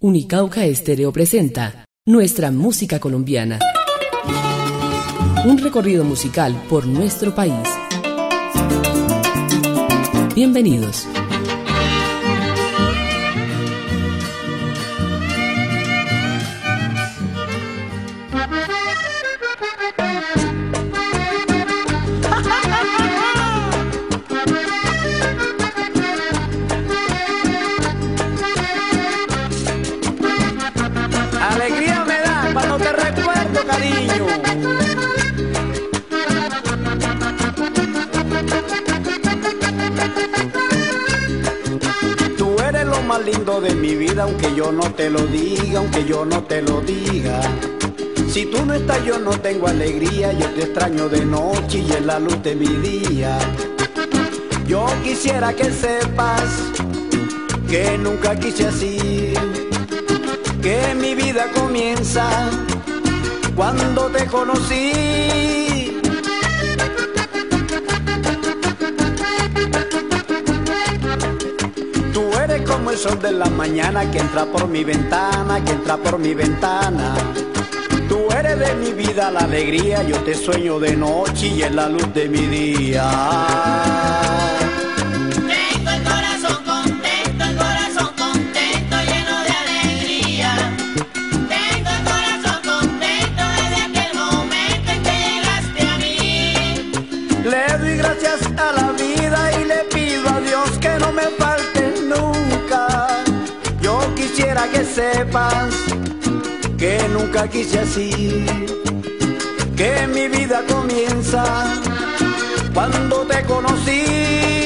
Unicauca Estéreo presenta Nuestra Música Colombiana. Un recorrido musical por nuestro país. Bienvenidos. Alegría me da cuando te recuerdo, cariño. Tú eres lo más lindo de mi vida, aunque yo no te lo diga, aunque yo no te lo diga. Si tú no estás yo no tengo alegría, yo te extraño de noche y en la luz de mi día. Yo quisiera que sepas que nunca quise así, que mi vida comienza cuando te conocí. Tú eres como el sol de la mañana que entra por mi ventana, que entra por mi ventana. Tú eres de mi vida la alegría, yo te sueño de noche y en la luz de mi día. Que sepas que nunca quise así, que mi vida comienza cuando te conocí.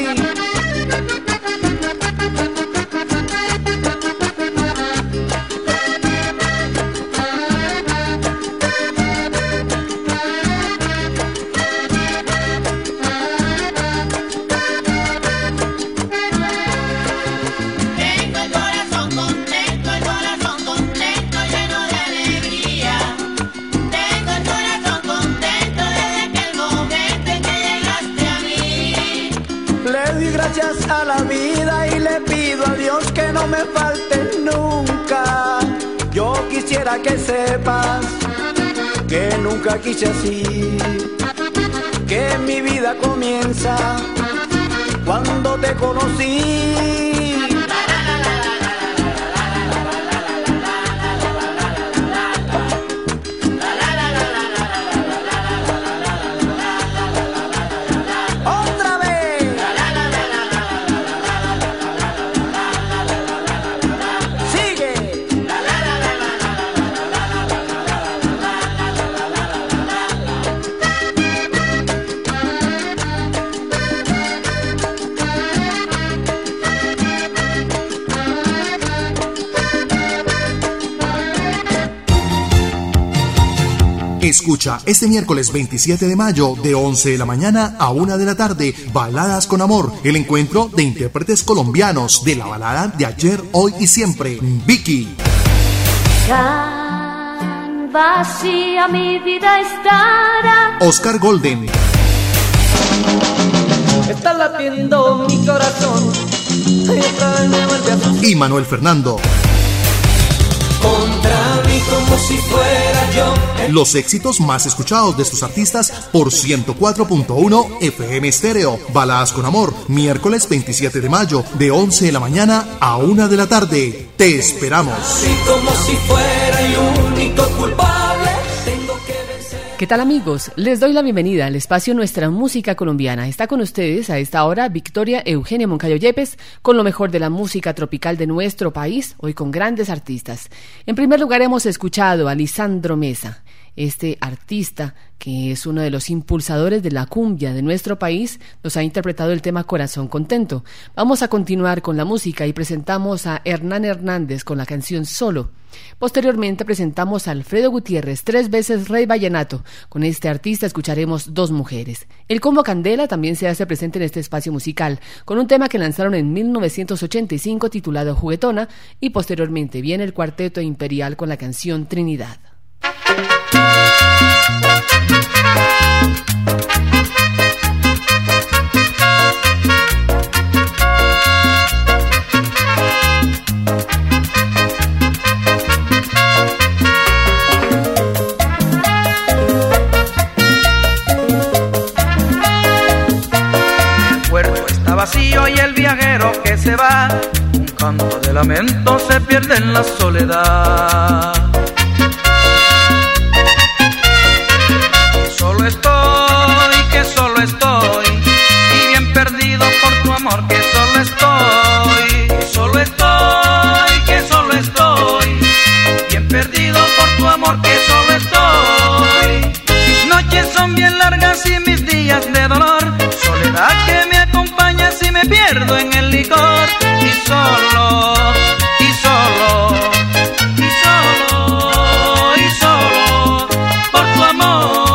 Gracias a la vida y le pido a Dios que no me falte nunca. Yo quisiera que sepas que nunca quise así, que mi vida comienza cuando te conocí. Escucha este miércoles 27 de mayo de 11 de la mañana a 1 de la tarde Baladas con Amor, el encuentro de intérpretes colombianos de la balada de ayer, hoy y siempre. Vicky. Tan vacía mi vida estará. Oscar Golden. Está latiendo mi corazón y otra vez me vuelve a pasar. Y Manuel Fernando. Contra mí como si fuera yo. Los éxitos más escuchados de estos artistas por 104.1 FM Estéreo. Baladas con Amor, miércoles 27 de mayo de 11 de la mañana a 1 de la tarde. Te esperamos. Así como si fuera el único culpable. ¿Qué tal, amigos? Les doy la bienvenida al espacio Nuestra Música Colombiana. Está con ustedes a esta hora Victoria Eugenia Moncayo Yepes con lo mejor de la música tropical de nuestro país, hoy con grandes artistas. En primer lugar hemos escuchado a Lisandro Meza, este artista que es uno de los impulsadores de la cumbia de nuestro país, nos ha interpretado el tema Corazón Contento. Vamos a continuar con la música y presentamos a Hernán Hernández con la canción Solo. Posteriormente presentamos a Alfredo Gutiérrez, 3 veces Rey Vallenato. Con este artista escucharemos Dos Mujeres. El Combo Candela también se hace presente en este espacio musical, con un tema que lanzaron en 1985 titulado Juguetona, y posteriormente viene el Cuarteto Imperial con la canción Trinidad. lamento se pierde en la soledad. Que solo estoy, y bien perdido por tu amor, que solo estoy, que solo estoy, bien perdido por tu amor, que solo estoy. Mis noches son bien largas y mis días de dolor, soledad que me acompaña si me pierdo en el licor, y solo, y solo, y solo, y solo, por tu amor.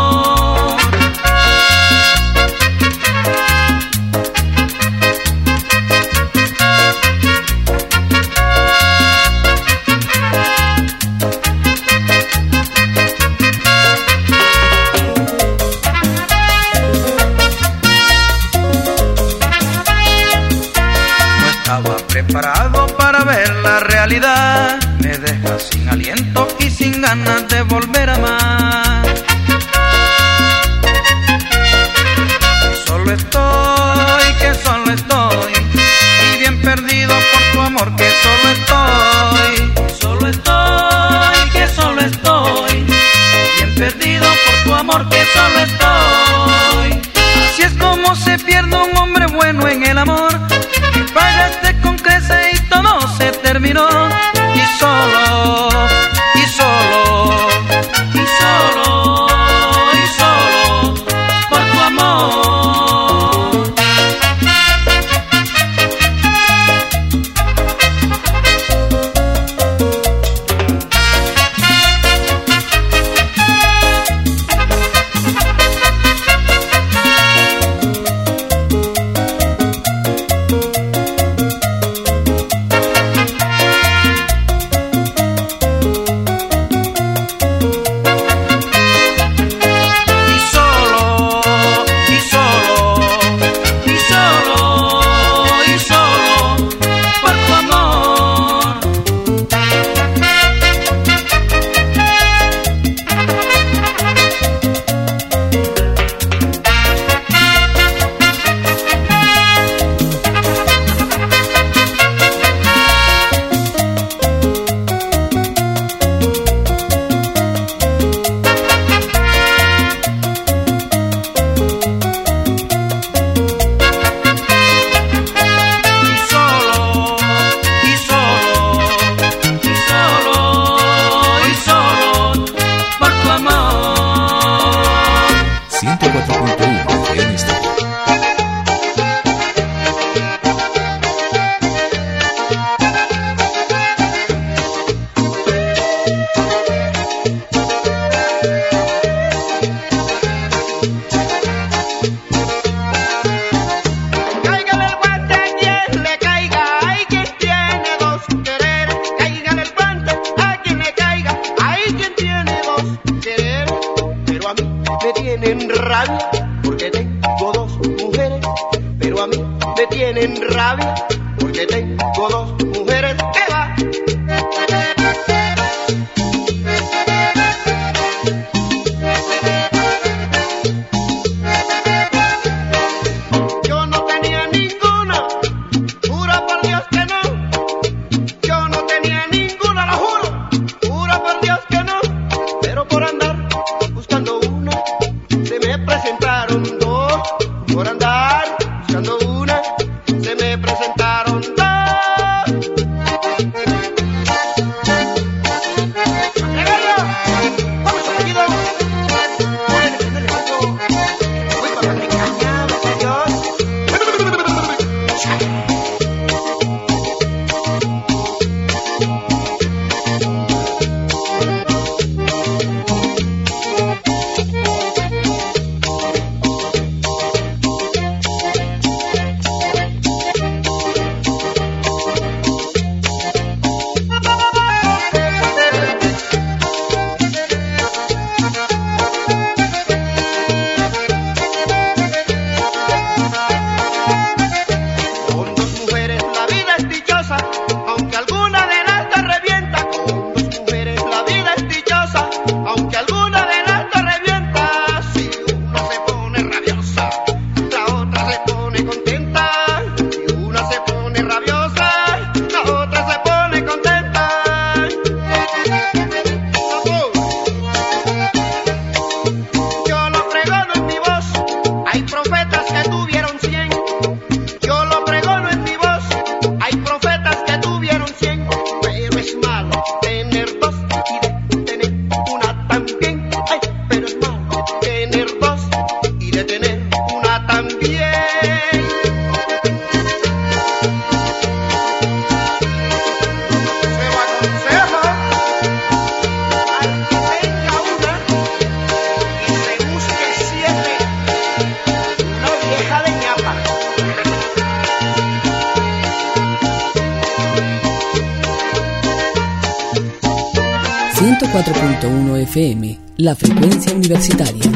Preparado para ver la realidad, me deja sin aliento y sin ganas de volver a amar. Que solo estoy, y bien perdido por tu amor, que solo estoy, que solo estoy, bien perdido por tu amor, que solo estoy. Así es como se pierde un hombre bueno en el amor, que pagaste con crece y todo se terminó, y solo, y solo, y solo, y solo, por tu amor. Por andar buscando una, se me presentaron 104.1 FM, la frecuencia universitaria.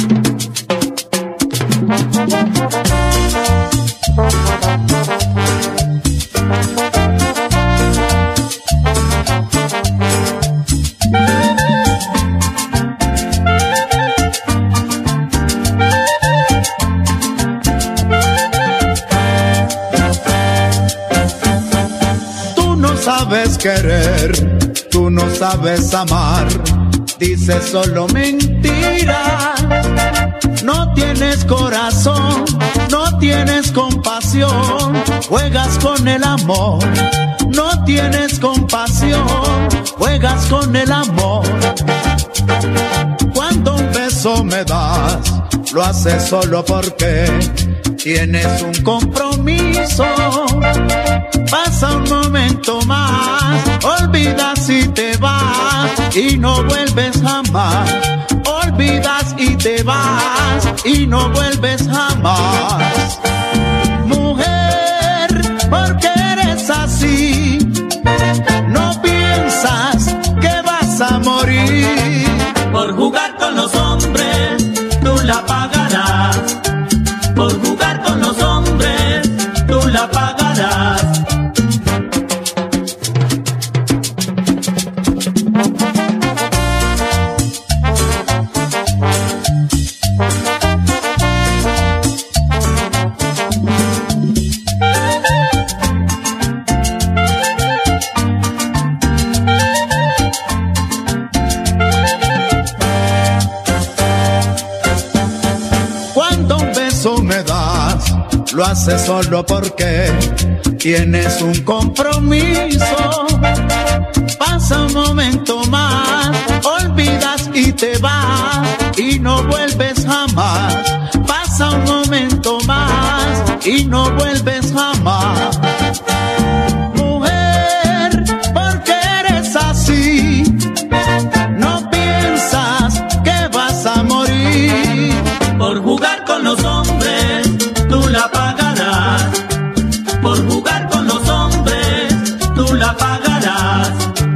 Tú no sabes querer, tú no sabes amar, dices solo mentiras. No tienes corazón, no tienes compasión, juegas con el amor. No tienes compasión, juegas con el amor. Cuando un beso me das, lo haces solo porque tienes un compromiso. Pasa un momento más, olvidas y te vas y no vuelves jamás. Olvidas y te vas y no vuelves jamás. Mujer, ¿por qué eres así? No piensas que vas a morir. Por jugar con los hombres, tú la pagarás. Por jugar con los hombres, tú la pagarás. Lo haces solo porque tienes un compromiso. Pasa un momento más, olvidas y te vas y no vuelves jamás. Pasa un momento más y no vuelves jamás. Mujer, ¿por qué eres así? No piensas que vas a morir. Por jugar con los hombres, tú la pagarás. Por jugar con los hombres, tú la pagarás.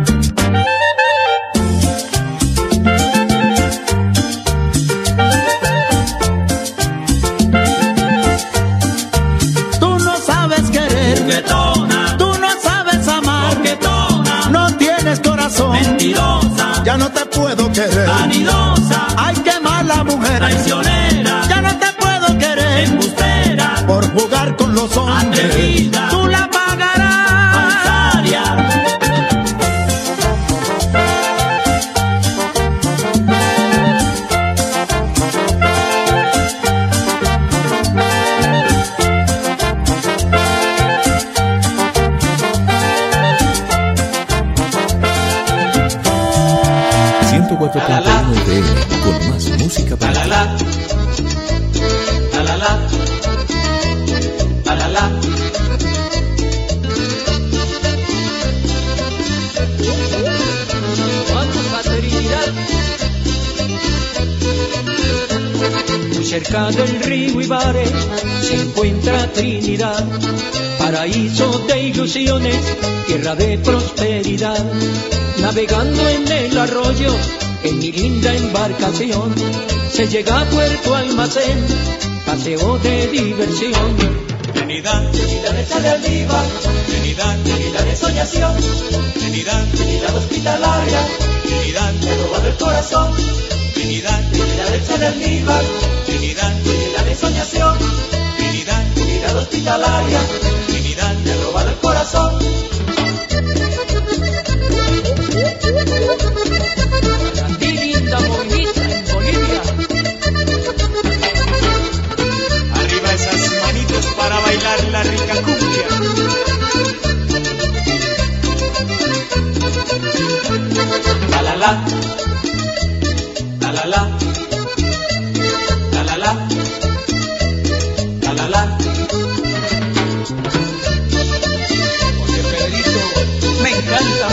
Tú no sabes querer, juguetona. Tú no sabes amar, coquetona. No tienes corazón, mentirosa. Ya no te puedo querer, vanidosa. Ay, qué mala mujer, traicionera. Ya no te puedo querer, embustera. Por jugar con los hombres, atrevida. Tú la pagarás, falsaria. Con más música para la la la la la la la. Muy cerca del río Ibaré se encuentra Trinidad, paraíso de ilusiones, tierra de prosperidad. Navegando en el arroyo, en mi linda embarcación, se llega a Puerto Almacén, paseo de diversión. Trinidad, Trinidad hecha de almíbar, Trinidad, Trinidad de soñación, Trinidad, Trinidad hospitalaria, Trinidad, me ha robado el corazón. Trinidad, Trinidad hecha de almíbar, Trinidad, Trinidad de soñación, Trinidad, Trinidad hospitalaria, Trinidad, me ha robado el corazón. Linda morenita en Bolivia. Arriba esas manitos para bailar la rica cumbia. La la la, la la la, la la la, la la la. Porque Pedrito me encanta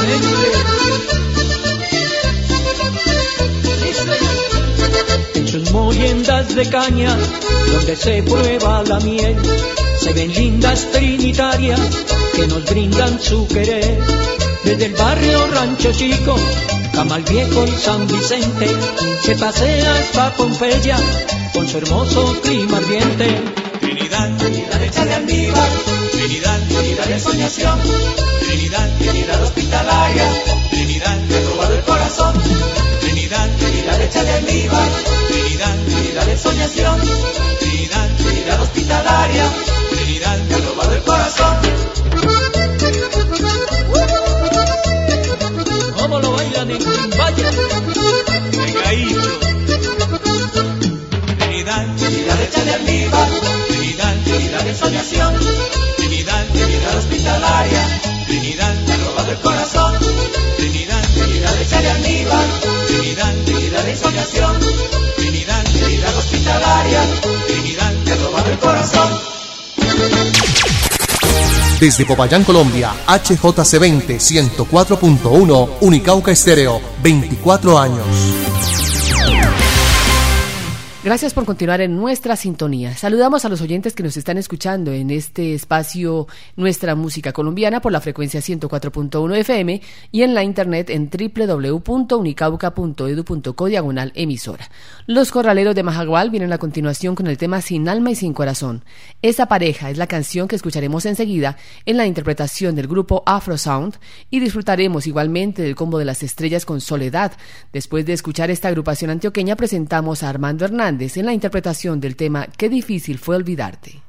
En sus moliendas de caña, donde se prueba la miel, se ven lindas trinitarias que nos brindan su querer. Desde el barrio Rancho Chico, Camal Viejo y San Vicente, se pasea hasta Pompeya con su hermoso clima ardiente. Trinidad, Trinidad hecha de almíbar, Trinidad, Trinidad de soñación, Trinidad, Trinidad hospitalaria, Trinidad, te ha robado el corazón. Trinidad, Trinidad hecha de almíbar, Trinidad, Trinidad de soñación, Trinidad, Trinidad hospitalaria, Trinidad, te ha robado el corazón. ¿Cómo lo bailan en Quimbaya? Pegadito. Trinidad, Trinidad hecha de almíbar, Trinidad, Trinidad de soñación, Trinidad, Trinidad hospitalaria, Trinidad, te ha robado el corazón. Trinidad, Trinidad hecha de almíbar, Trinidad, Trinidad de soñación, Trinidad, Trinidad hospitalaria, Trinidad, te ha robado el corazón. Desde Popayán, Colombia, HJC20 104.1, Unicauca Estéreo, 24 años. Gracias por continuar en nuestra sintonía. Saludamos a los oyentes que nos están escuchando en este espacio Nuestra Música Colombiana por la frecuencia 104.1 FM y en la internet en www.unicauca.edu.co/emisora. Los Corraleros de Majagual vienen a continuación con el tema Sin Alma y Sin Corazón. Esa pareja es la canción que escucharemos enseguida en la interpretación del grupo Afro Sound y disfrutaremos igualmente del combo de las estrellas con Soledad. Después de escuchar esta agrupación antioqueña presentamos a Armando Hernández en la interpretación del tema Qué difícil fue olvidarte.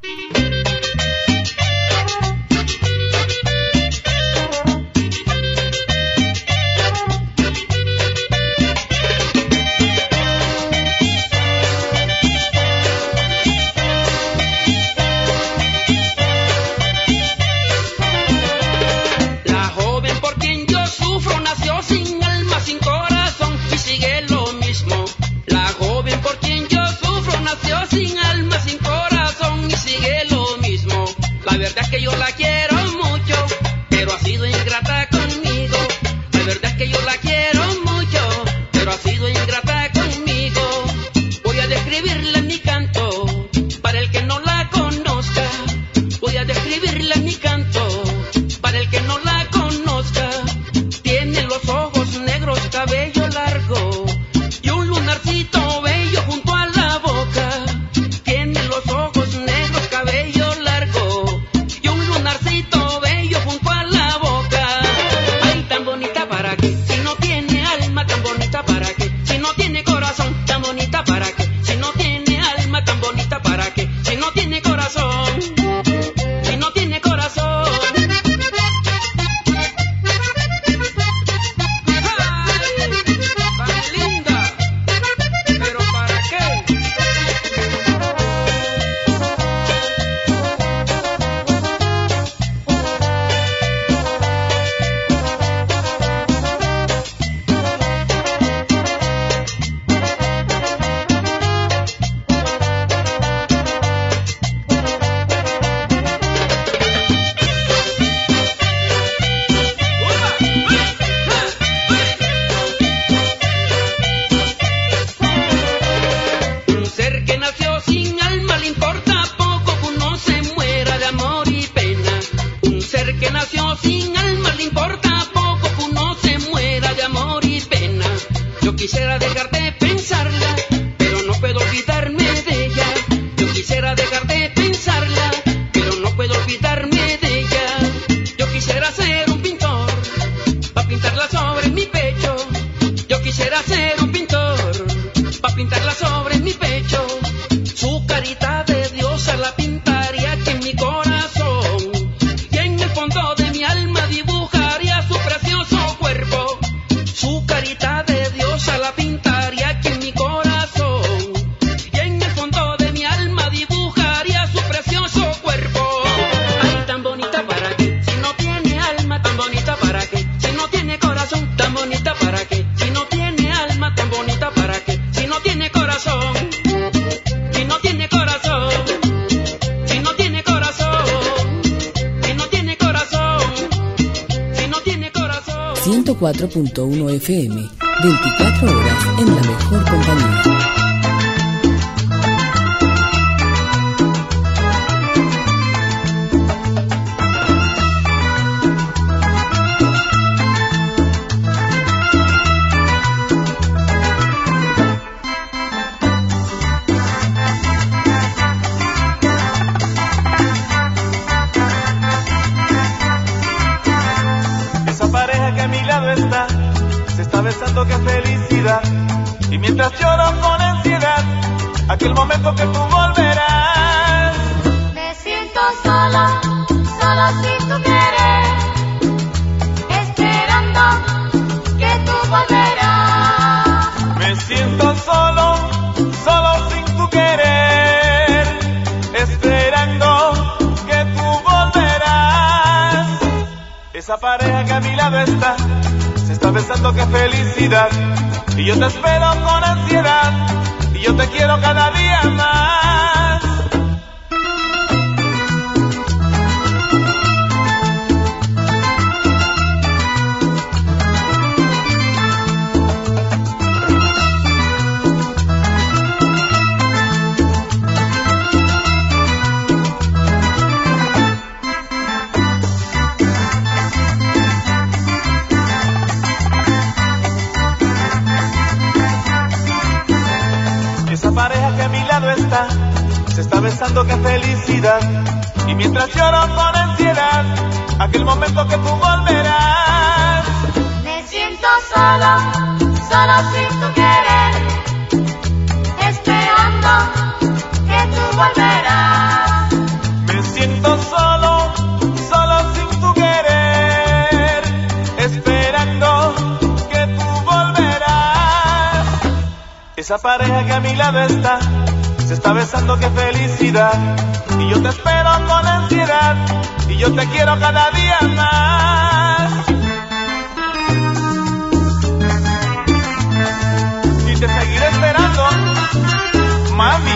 La joven por quien yo sufro nació sin alma, sin corazón y sigue lo mismo. La joven por quien yo sufro nació sin alma, sin corazón y sigue lo mismo. La verdad es que yo la quiero mucho, pero ha sido ingrata conmigo. La verdad es que yo la quiero mucho, pero ha sido ingrata conmigo. Voy a describirla en mi canto, para el que no la conozca. Voy a describirla en mi canto, para el que no la conozca. Tiene los ojos negros, cabello largo y un lunarcito bello junto a la boca. Tiene los ojos negros, cabello largo y un lunarcito bello junto a la boca. Ay, tan bonita para qué, si no tiene alma, tan bonita para qué, si no tiene corazón, tan bonita para qué, si no tiene alma, tan bonita para qué, si no tiene corazón, si no tiene corazón. Un ser que nació sin alma le importa poco que uno se muera de amor y pena. Un ser que nació sin alma le importa poco que uno se muera de amor y pena. Yo quisiera dejar de pensarla, pero no puedo olvidarme de ella. Yo quisiera dejar de pensarla, pero no puedo olvidarme de ella. Yo quisiera ser un pintor, pa' pintarla sobre mi pecho. Yo quisiera ser un pintor, pa' pintarla sobre mi pecho. Su carita de diosa la pintaría aquí en mi corazón, y en el fondo de mi alma dibujaría su precioso cuerpo. Su carita de diosa la pintaría aquí en mi corazón, y en el fondo de mi alma dibujaría su precioso cuerpo. Ay, tan bonita para qué, si no tiene alma, tan bonita para qué, si no tiene corazón, tan bonita para qué, si no tiene alma, tan bonita para qué, si no tiene corazón, si no tiene corazón, si no tiene corazón, si no tiene corazón, si no tiene corazón. 104.1 FM, 24 horas en la mejor compañía. lado está, se está besando, qué felicidad. Y mientras lloro con ansiedad, aquel momento que tú volverás. Me siento sola, sola sin tu querer, esperando que tú volverás. Me siento solo, solo sin tu querer, esperando que tú volverás. Esa pareja que a mi lado está, se está besando, qué felicidad. Y yo te espero con ansiedad, y yo te quiero cada día más. Se está besando, qué felicidad. Y mientras lloro con ansiedad, aquel momento que tú volverás. Me siento sola, sola sin tu querer, esperando que tú volverás. Me siento solo, solo sin tu querer, esperando que tú volverás. Esa pareja que a mi lado está, se está besando, qué felicidad. Y yo te espero con ansiedad, y yo te quiero cada día más. Y te seguiré esperando, mami.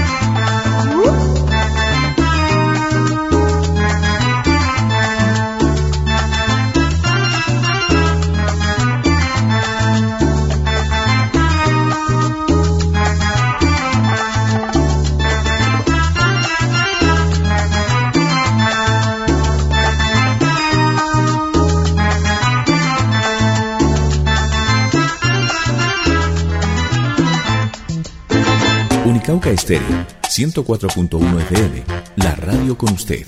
Unicauca Estéreo, 104.1 FM, la radio con usted.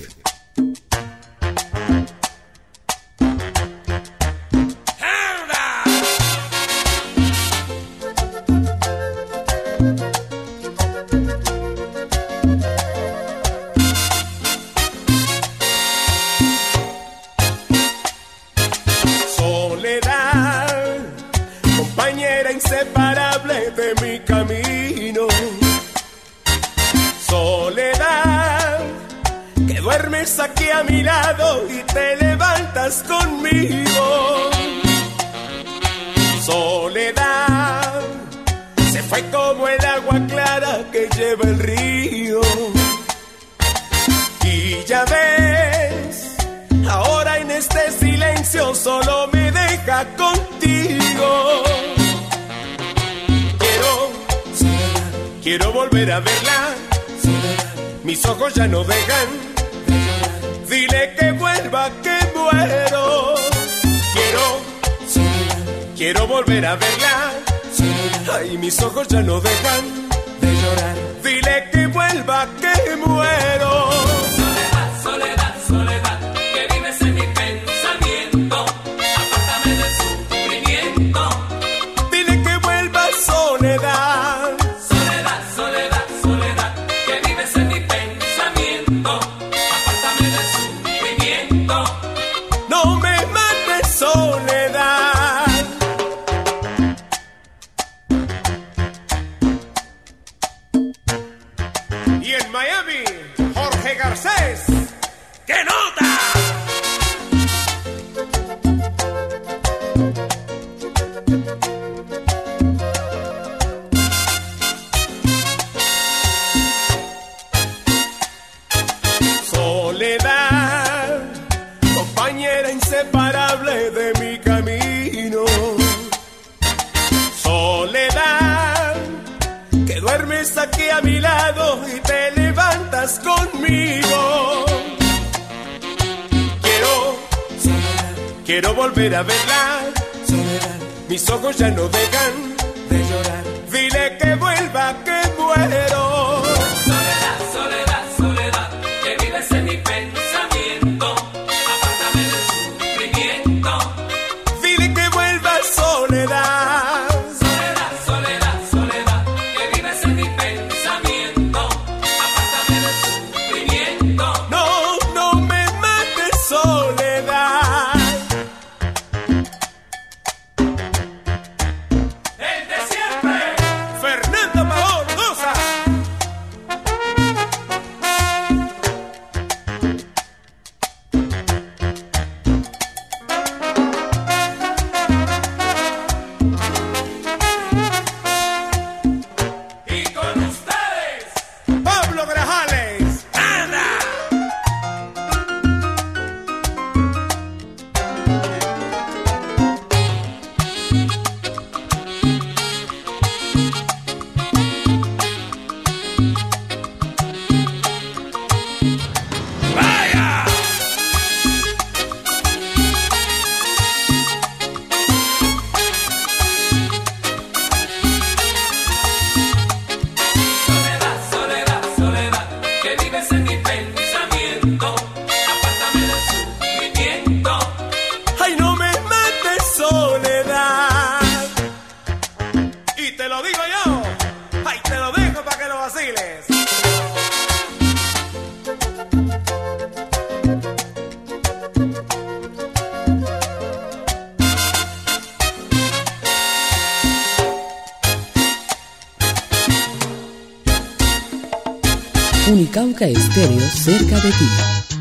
Soledad, compañera inseparable de mi camino. Soledad, que duermes aquí a mi lado y te levantas conmigo. Soledad, se fue como el agua clara que lleva el río. Y ya ves, ahora en este silencio solo me deja contigo. Quiero volver a verla. Mis ojos ya no dejan. Dile que vuelva, que muero. Quiero volver a verla. Ay, mis ojos ya no dejan de llorar. Dile que vuelva, que muero. Soledad, soledad, soledad, que vives en mi pensamiento. Apártame del sufrimiento. Dile que vuelva, soledad. Soledad, soledad, soledad, que vives en mi pensamiento. Apártame del sufrimiento. No me mates, soledad. Y en Miami, Jorge Garcés, ¡qué nota! Soledad, compañera inseparable de mi camino. Soledad, que duermes aquí a mi lado y te levantas conmigo. Quiero volver a verla. Mis ojos ya no dejan de llorar. Dile que vuelva, que muero. Soledad, soledad, soledad, que vives en mi pensamiento. Apártame del sufrimiento. Dile que vuelva. Unicauca Estéreo, cerca de ti.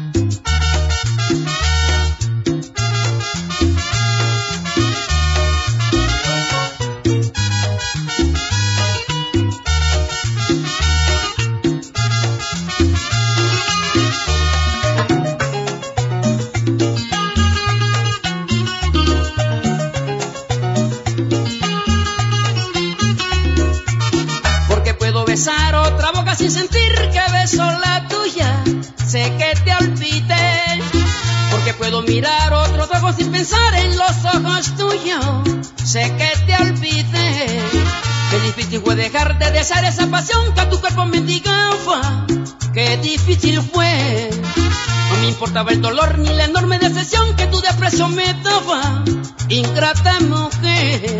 Porque puedo besar otra boca sin sentir que beso la tuya, sé que te olvidé. Porque puedo mirar otros ojos sin pensar en los ojos tuyos, sé que te olvidé. Qué difícil fue dejar de desear esa pasión que a tu cuerpo mendigaba, qué difícil fue. No me importaba el dolor ni la enorme decepción que tu desprecio me daba, ingrata mujer.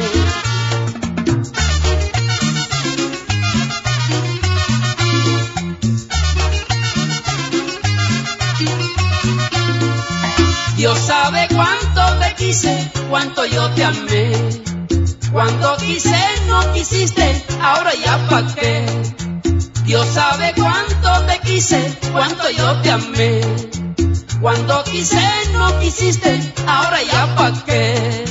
Dios sabe cuánto te quise, cuánto yo te amé. Cuando quise no quisiste, ahora ya pa' qué. Dios sabe cuánto te quise, cuánto yo te amé. Cuando quise no quisiste, ahora ya pa' qué.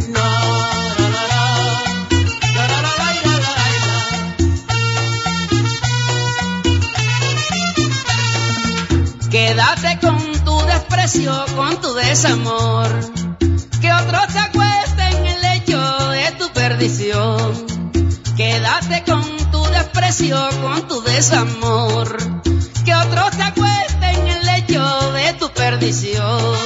Quédate con tu desprecio, con tu desamor, que otro se acueste en el lecho de tu perdición. Quédate con tu desprecio, con tu desamor, que otro se acueste en el lecho de tu perdición.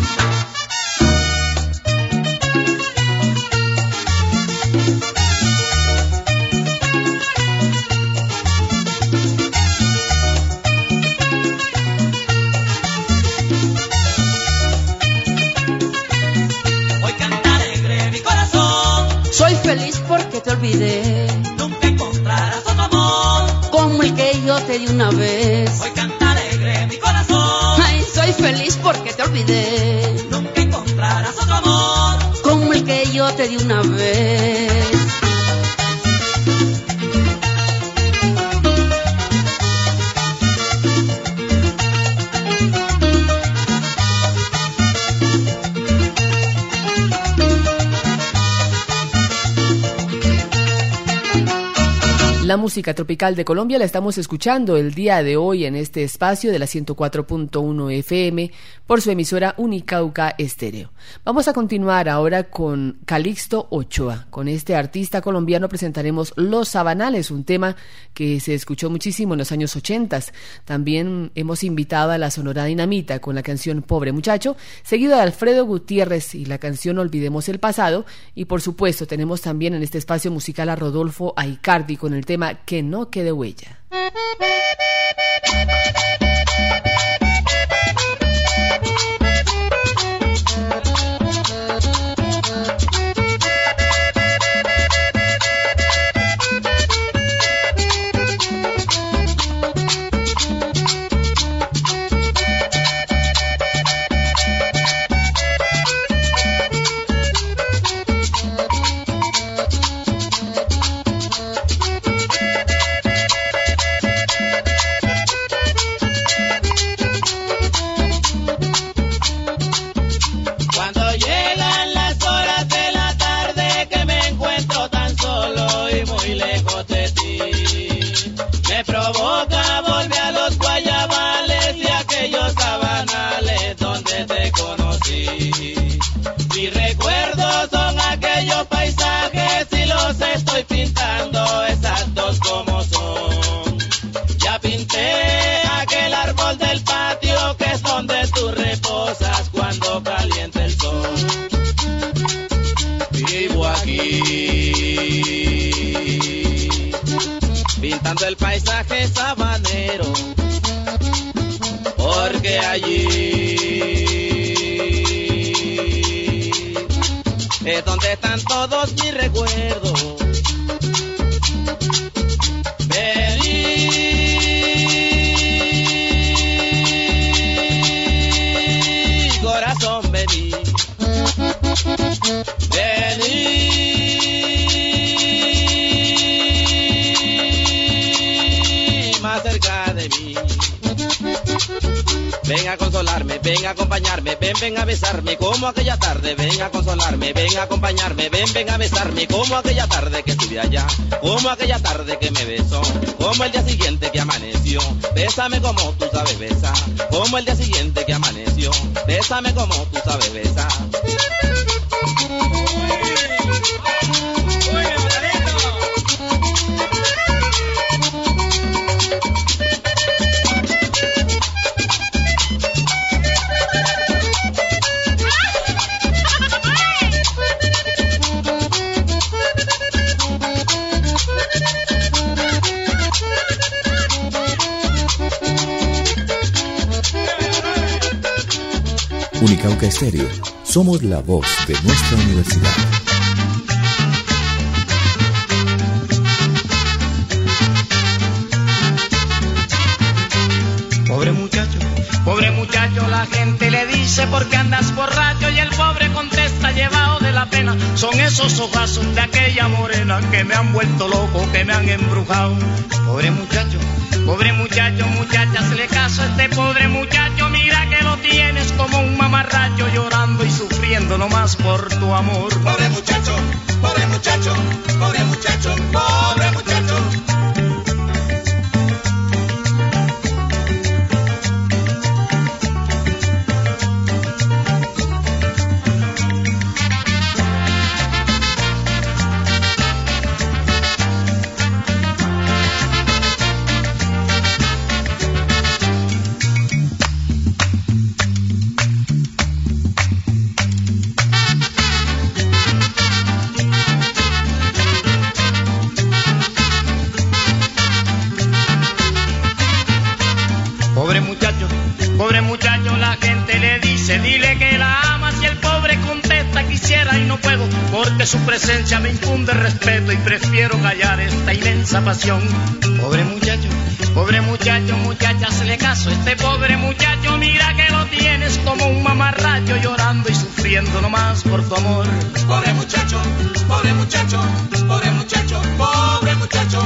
Soy feliz porque te olvidé. Nunca encontrarás otro amor como el que yo te di una vez. Hoy canta alegre mi corazón. Ay, soy feliz porque te olvidé. Nunca encontrarás otro amor como el que yo te di una vez. La música tropical de Colombia la estamos escuchando el día de hoy en este espacio de la 104.1 FM por su emisora Unicauca Estéreo. Vamos a continuar ahora con Calixto Ochoa. Con este artista colombiano presentaremos Los Sabanales, un tema que se escuchó muchísimo en los años 80. También hemos invitado a la Sonora Dinamita con la canción Pobre Muchacho, seguido de Alfredo Gutiérrez y la canción Olvidemos el Pasado. Y por supuesto tenemos también en este espacio musical a Rodolfo Aicardi con el tema Que no quede huella. aquí, pintando el paisaje sabanero, porque allí es donde están todos mis recuerdos. Vení, corazón, vení. Vení más cerca de mí. Ven a consolarme, ven a acompañarme, ven a besarme como aquella tarde. Ven a consolarme, ven a acompañarme, ven a besarme como aquella tarde que estuve allá, como aquella tarde que me besó, como el día siguiente que amaneció. Bésame como tú sabes besar, como el día siguiente que amaneció. Bésame como tú sabes besar. Unicauca Estéreo, somos la voz de nuestra universidad. Pobre muchacho, la gente le dice porque andas borracho, y el pobre contesta llevado de la pena. Son esos ojazos de aquella morena que me han vuelto loco, que me han embrujado. Pobre muchacho, muchacha, hazle caso a este pobre muchacho. Mira que lo tienes como un mamarracho, llorando y sufriendo nomás por tu amor. Pobre muchacho, pobre muchacho, pobre muchacho, pobre muchacho. Pobre muchacho, la gente le dice, dile que la amas, y el pobre contesta, quisiera y no puedo, porque su presencia me infunde respeto y prefiero callar esta inmensa pasión. Pobre muchacho, muchacha, hazle caso a este pobre muchacho. Mira que lo tienes como un mamarracho, llorando y sufriendo nomás por tu amor. Pobre muchacho, pobre muchacho, pobre muchacho, pobre muchacho.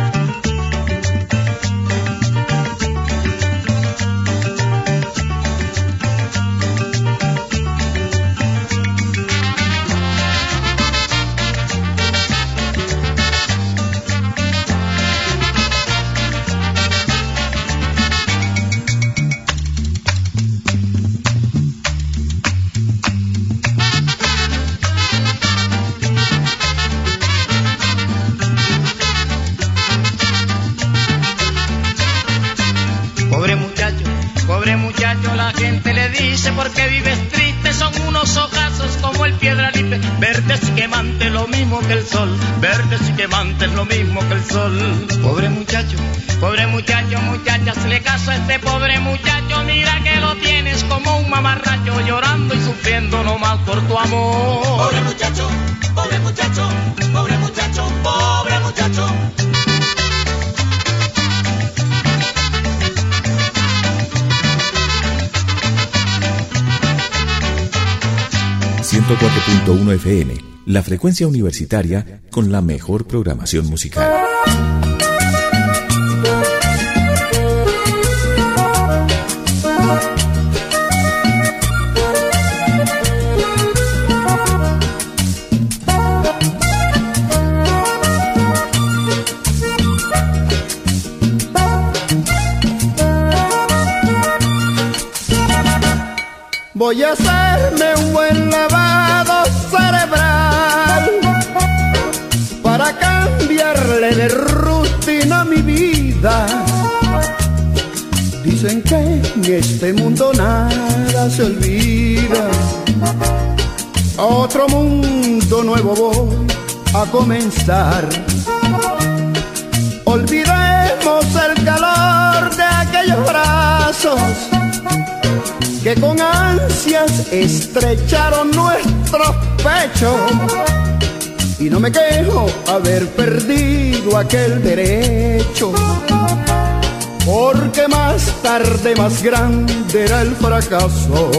La gente le dice porque vives triste, son unos ojazos como el piedralipe, verdes y quemantes lo mismo que el sol, verdes y quemantes lo mismo que el sol. Pobre muchacho, muchacha, hazle caso a este pobre muchacho. Mira que lo tienes como un mamarracho, llorando y sufriendo nomás por tu amor. Pobre muchacho, pobre muchacho, pobre muchacho, pobre muchacho. 104.1 FM, la frecuencia universitaria con la mejor programación musical. Voy a hacerme un buen lavado cerebral para cambiarle de rutina a mi vida. Dicen que en este mundo nada se olvida, A otro mundo nuevo voy a comenzar. Olvidemos el calor de aquellos brazos que con ansias estrecharon nuestros pechos. Y no me quejo haber perdido aquel derecho, porque más tarde más grande era el fracaso.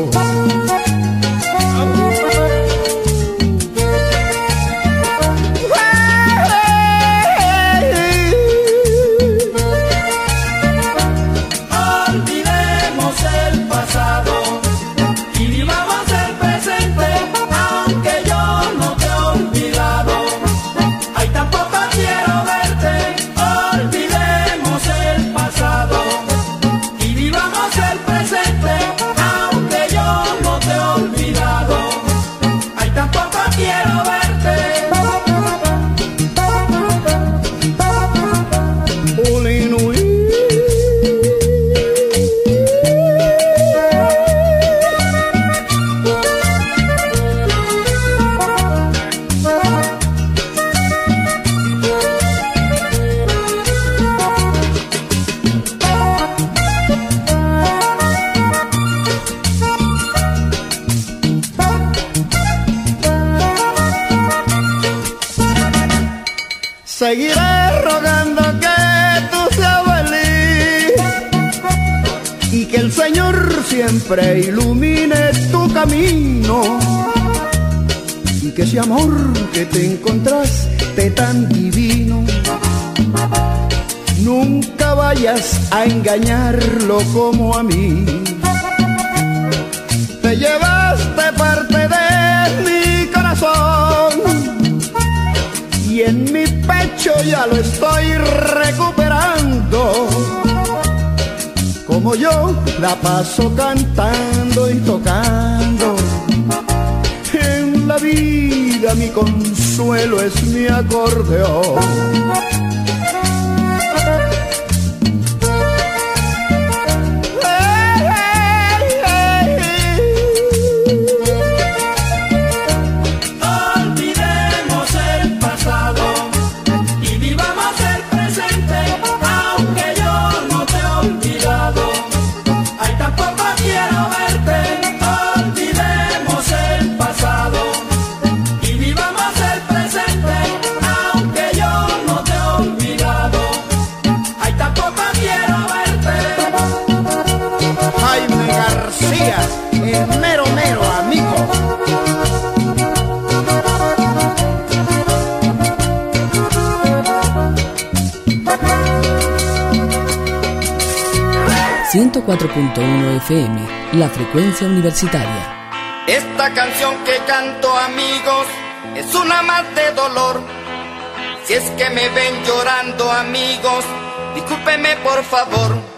Seguiré rogando que tú seas feliz y que el Señor siempre ilumine tu camino, y que ese amor que te encontraste tan divino nunca vayas a engañarlo como a mí. Te llevaste parte de mi corazón y en mi pecho ya lo estoy recuperando. Como yo la paso cantando y tocando, en la vida mi consuelo es mi acordeón. El mero mero amigo. ...104.1 FM, la frecuencia universitaria. Esta canción que canto, amigos, es una más de dolor. Si es que me ven llorando, amigos, discúlpenme por favor.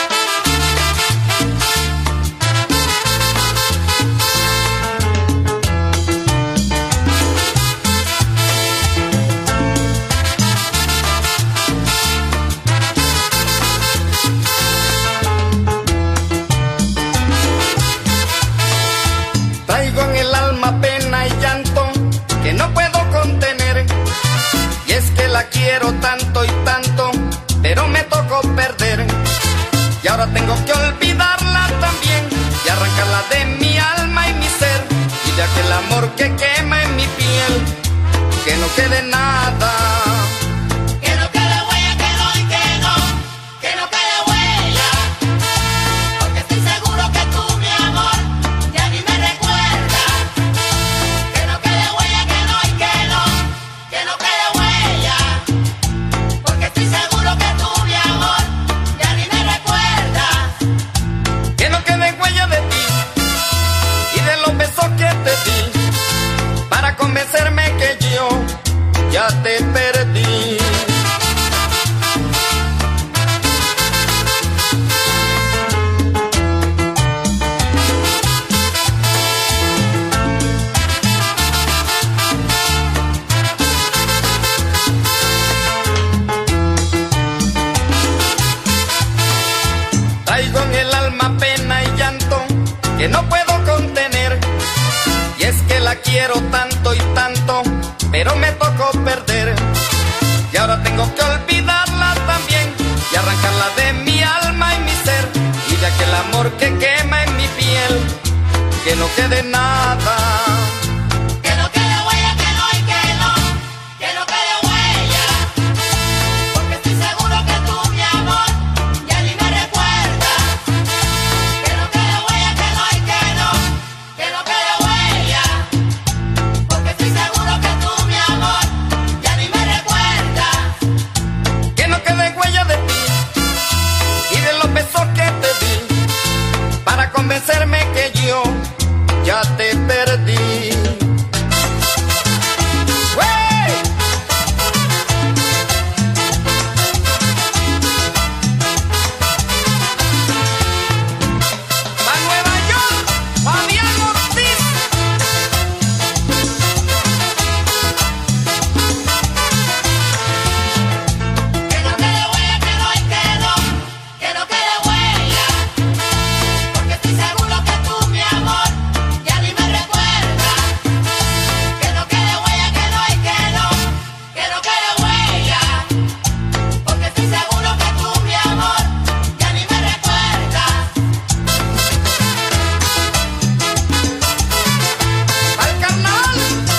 Traigo en el alma pena y llanto que no puedo contener. Y es que la quiero tanto y tanto, pero me tocó perder. Y ahora tengo que olvidarla también y arrancarla de mi alma y mi ser. Y de aquel amor que quema en mi piel, que no quede nada. Que no quede huella, que no y que no, que no quede huella. Porque estoy seguro que tú, mi amor, ya ni me recuerdas. Que no quede huella, que no y que no, que no quede huella. Porque estoy seguro que tú, mi amor, ya ni me recuerdas. Que no quede huella de ti y de los besos que te di, para convencerme que yo ya te perdí. Traigo en el alma pena y llanto que no puedo contener. Y es que la quiero pero me tocó perder. Y ahora tengo que olvidarla también y arrancarla de mi alma y mi ser. Y de aquel amor que quema en mi piel, que no quede nada. Que no quede huella, que no y que no quede huella. Porque estoy seguro que tú, mi amor, ya ni me recuerdas. Que no quede huella, que no y que no quede huella. Porque estoy seguro que tú, mi amor, ya ni me recuerdas. Que no quede huella de ti y de los besos que te di, para convencerme que yo ya te perdí. ¡Wey! Pa' Nueva York, Fabián Ortiz. Que no quede huella, que no y que no quede huella. Porque estoy seguro que tú, mi amor, ya ni me recuerdas. Que no quede huella, que no y que no quede huella. Porque estoy seguro que tú, mi amor, ya ni me recuerdas. Al carnal.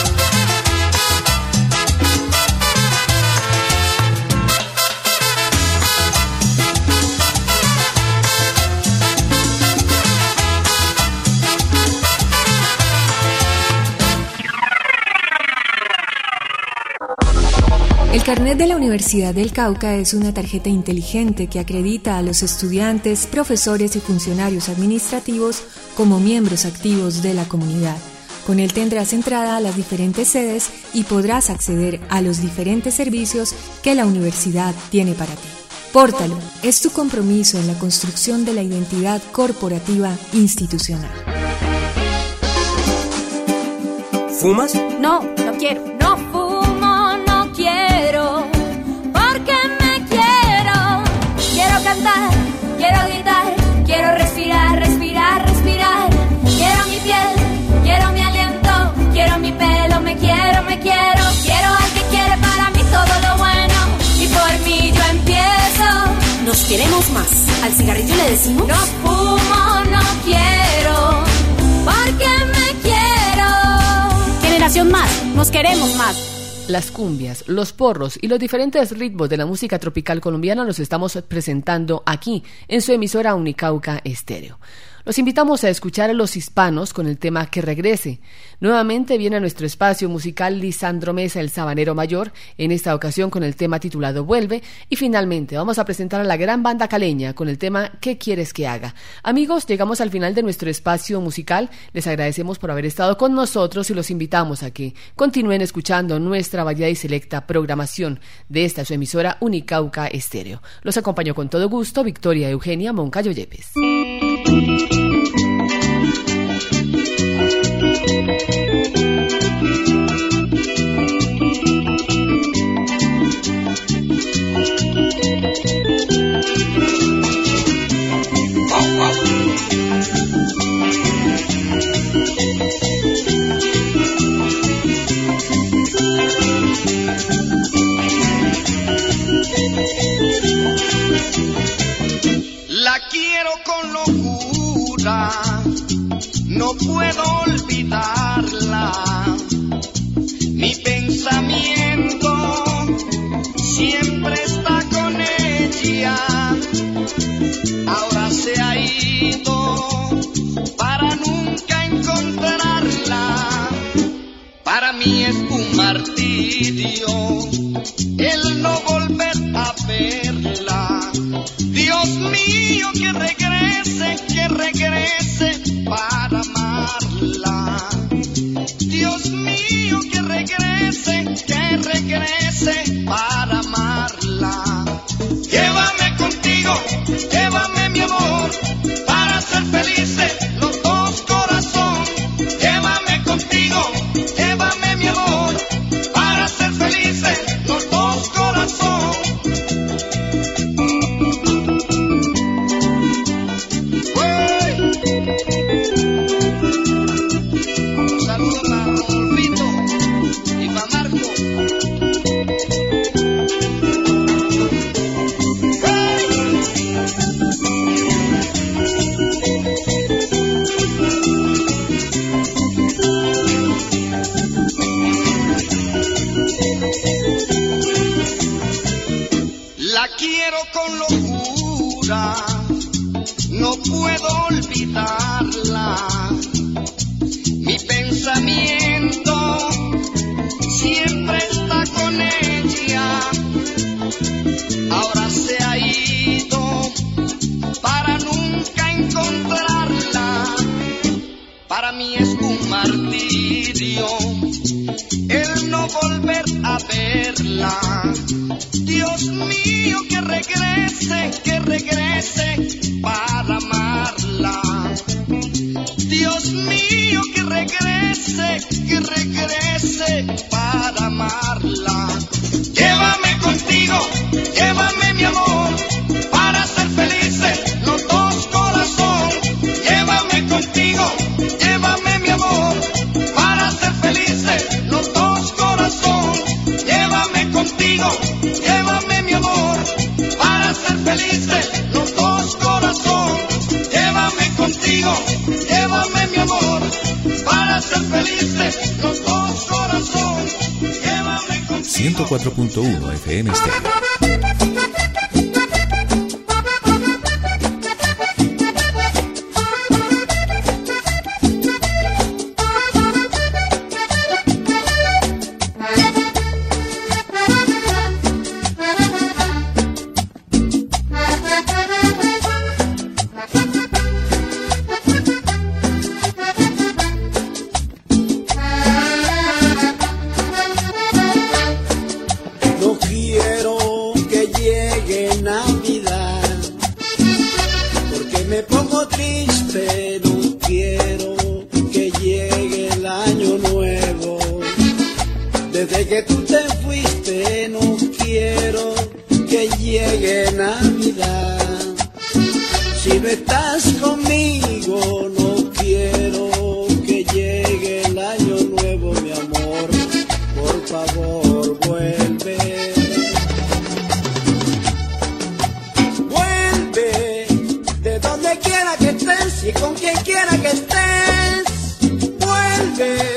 El carnet de la Universidad del Cauca es una tarjeta inteligente que acredita a los estudiantes, profesores y funcionarios administrativos como miembros activos de la comunidad. Con él tendrás entrada a las diferentes sedes y podrás acceder a los diferentes servicios que la universidad tiene para ti. Pórtalo, es tu compromiso en la construcción de la identidad corporativa institucional. ¿Fumas? No, no quiero. No fumo, no quiero, porque me quiero. Quiero cantar, quiero gritar, quiero respirar, respirar, respirar. Quiero mi piel, quiero mi aliento, quiero mi pelo, me quiero, me quiero. Quiero al que quiere para mí todo lo bueno y por mí yo empiezo. Nos queremos más. ¿Al cigarrillo le decimos? No fumo, no quiero, porque me quiero. Generación Más, nos queremos más. Las cumbias, los porros y los diferentes ritmos de la música tropical colombiana los estamos presentando aquí en su emisora Unicauca Estéreo. Los invitamos a escuchar a los hispanos con el tema Que Regrese. Nuevamente viene a nuestro espacio musical Lisandro Mesa, el Sabanero Mayor, en esta ocasión con el tema titulado Vuelve. Y finalmente vamos a presentar a la gran banda caleña con el tema ¿Qué quieres que haga? Amigos, llegamos al final de nuestro espacio musical. Les agradecemos por haber estado con nosotros y los invitamos a que continúen escuchando nuestra variada y selecta programación de esta su emisora Unicauca Estéreo. Los acompaño con todo gusto Victoria Eugenia Moncayo Yepes. La quiero con locura, no puedo olvidarla. Mi pensamiento siempre está con ella. Ahora se ha ido para nunca encontrarla. Para mí es un martirio el no volver a verla. Dios mío, que regrese para amarla. Dios mío, que regrese para amarla. Llévame contigo, llévame mi amor, para ser felices los dos corazón. Llévame contigo, llévame mi amor, para ser felices los dos corazón. Saludos para Rodolfito y para Marco. La quiero con locura, no puedo olvidarla. Mi pensamiento siempre está con ella. Ahora se ha ido para nunca encontrarla. Para mí es un martirio el no volver a verla. Dios mío, que regrese para amarla. Dios mío, que regrese para amarla. Llévame contigo, llévame mi amor, para ser felices los dos corazón. Llévame contigo, llévame mi amor, para ser felices los dos corazón. Llévame contigo, llévame mi amor, para ser felices los dos corazón. Llévame contigo, llévame mi amor, para ser felices los dos corazón. Llévame contigo. 104.1 FM Estéreo. Desde que tú te fuiste no quiero que llegue Navidad. Si no estás conmigo no quiero que llegue el año nuevo, mi amor. Por favor, vuelve. Vuelve de donde quiera que estés y con quien quiera que estés. Vuelve.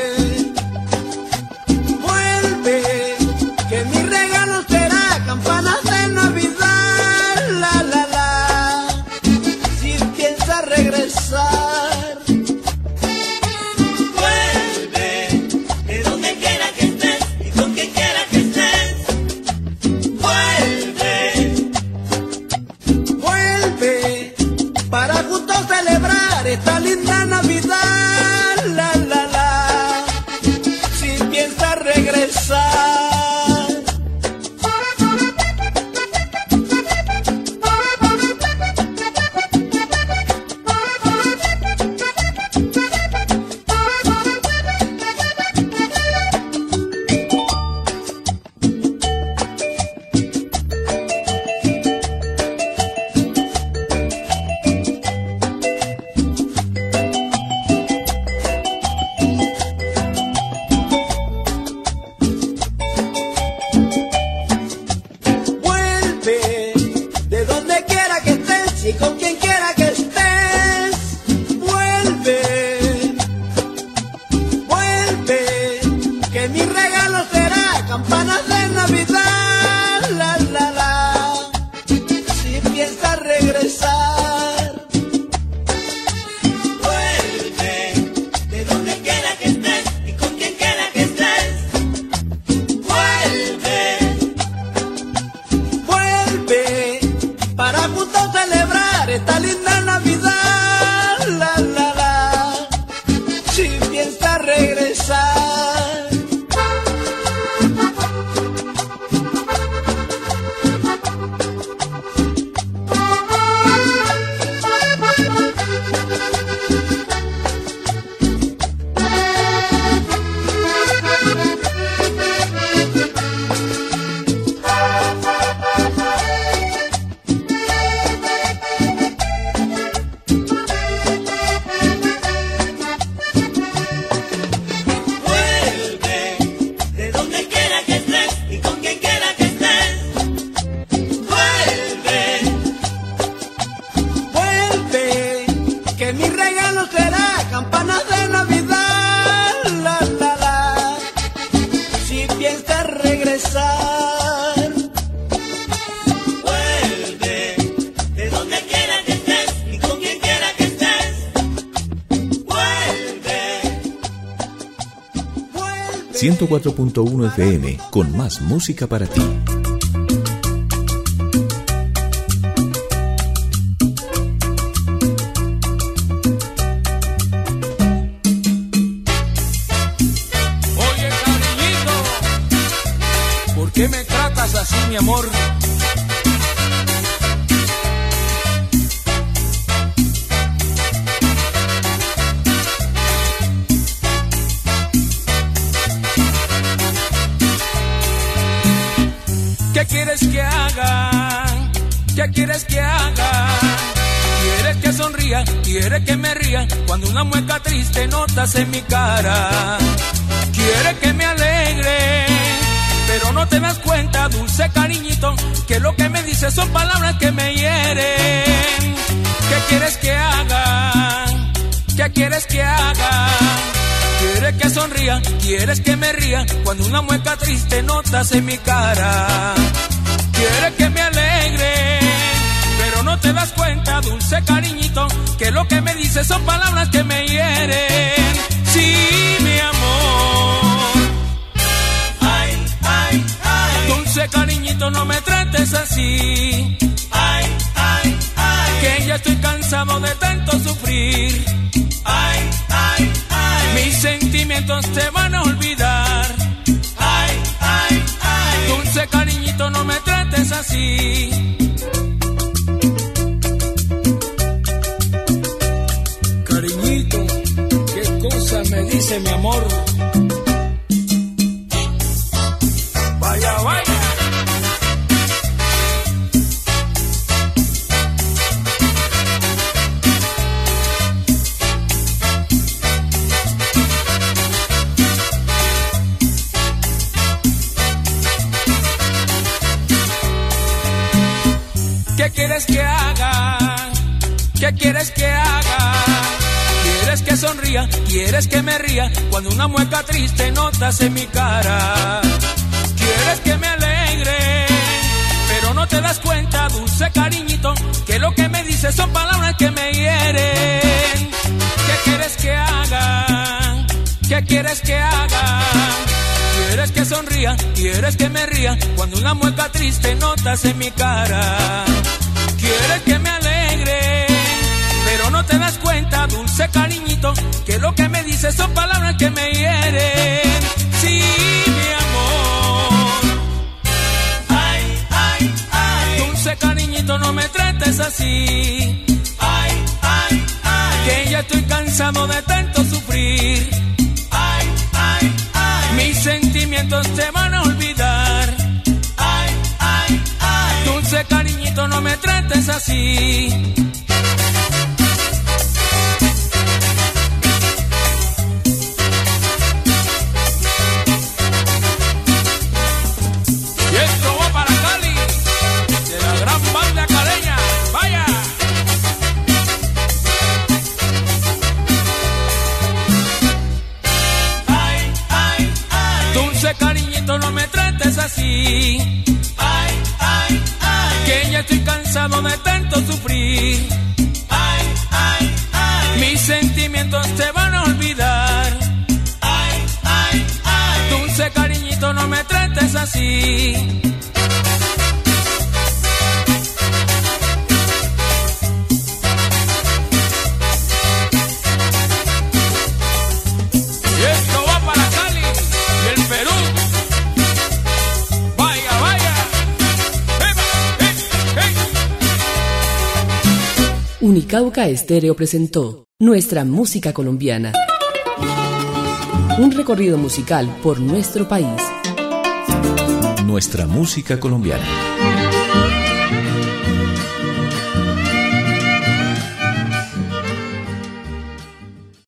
Que mi regalo será campanas de Navidad, la la la. Si piensas regresar, vuelve de donde quiera que estés y con quien quiera que estés. Vuelve para juntos celebrar esta linda Navidad, la la la. Si piensas regresar. Y con quien quiera que estés, vuelve, vuelve, que mi regalo será campanas de Navidad, la la la. Si piensas regresar, vuelve de donde quiera que estés y con quien quiera que estés. Vuelve para juntos celebrar esta linda Navidad, la la la. Si piensas regresar. regresar. 104.1 FM, con más música para ti. Oye, cariñito, ¿por qué me tratas así, mi amor? ¿Qué quieres que haga? ¿Qué quieres que haga? ¿Quieres que sonría? ¿Quieres que me ría? Cuando una mueca triste notas en mi cara. ¿Quieres que me alegre? Pero no te das cuenta, dulce cariñito, que lo que me dices son palabras que me hieren. ¿Qué quieres que haga? ¿Qué quieres que haga? ¿Quieres que sonría? ¿Quieres que me ría? Cuando una mueca triste notas en mi cara. ¿Quieres que me alegre? Pero no te das cuenta, dulce cariñito, que lo que me dices son palabras que me hieren. Sí, mi amor. Ay, ay, ay. Dulce cariñito, no me trates así. Ay, ay, ay. Que ya estoy cansado de tanto sufrir. Ay, ay, ay. Mis sentimientos te van a olvidar. Ay, ay, ay. Dulce cariñito, no me trates así. Cariñito, ¿qué cosa me dice mi amor? Vaya, vaya. ¿Qué quieres que haga? ¿Qué quieres que haga? ¿Quieres que sonría? ¿Quieres que me ría? Cuando una mueca triste notas en mi cara. ¿Quieres que me alegre? Pero no te das cuenta, dulce cariñito, que lo que me dices son palabras que me hieren. ¿Qué quieres que haga? ¿Qué quieres que haga? ¿Quieres que sonría? ¿Quieres que me ría? Cuando una mueca triste notas en mi cara. ¿Quieres que me alegre? Pero no te das cuenta, dulce cariñito, que lo que me dices son palabras que me hieren. Sí, mi amor. Ay, ay, ay. Dulce cariñito, no me trates así. Ay, ay, ay. Que ya estoy cansado de tanto sufrir. Ay, ay, ay. Mis sentimientos te van a olvidar. Ay, ay, ay. Dulce cariñito, no me trates así. Y esto va para Cali, de la gran banda caleña. ¡Vaya! Ay, ay, ay. Dulce cariñito, no me trates así. Ay, ay, ay. Que ya estoy cansado de tanto sufrir. Ay, ay, ay. Mis sentimientos te van a olvidar. Ay, ay, ay. Dulce cariñito, no me trates así. Y esto va para Cali y el Perú. Vaya, vaya. Unicauca Estéreo presentó Nuestra Música Colombiana. Un recorrido musical por nuestro país. Nuestra música colombiana.